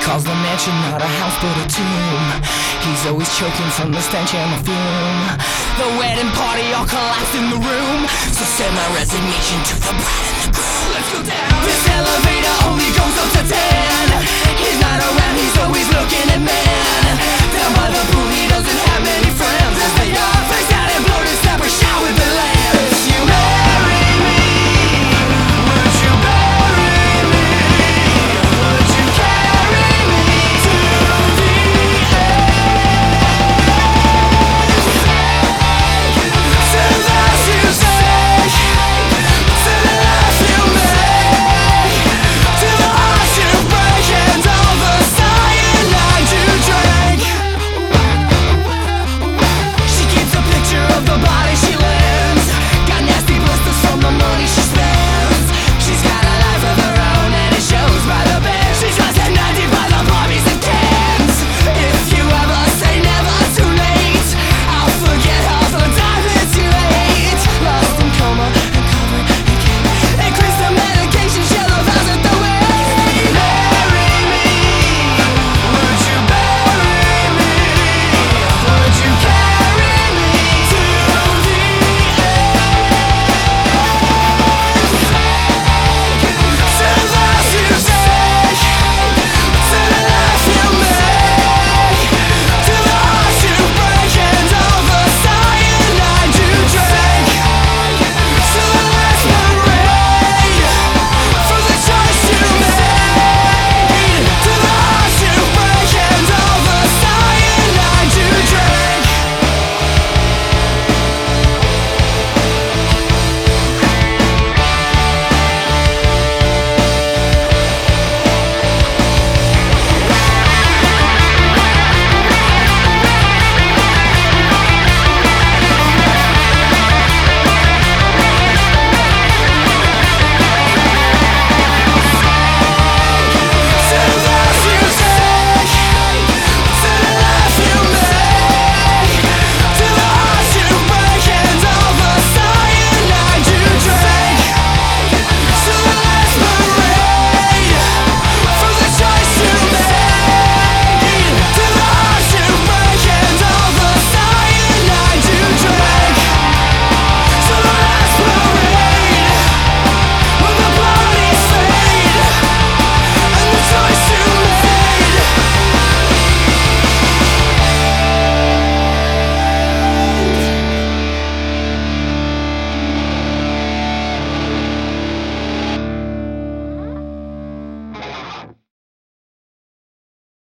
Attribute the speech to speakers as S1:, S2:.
S1: calls the mansion not a house but a tomb. He's always choking from the stench and the fume. The wedding party all collapsed in the room, so send my resignation to the bride and the groom. Let's go down. This elevator only goes up to 10.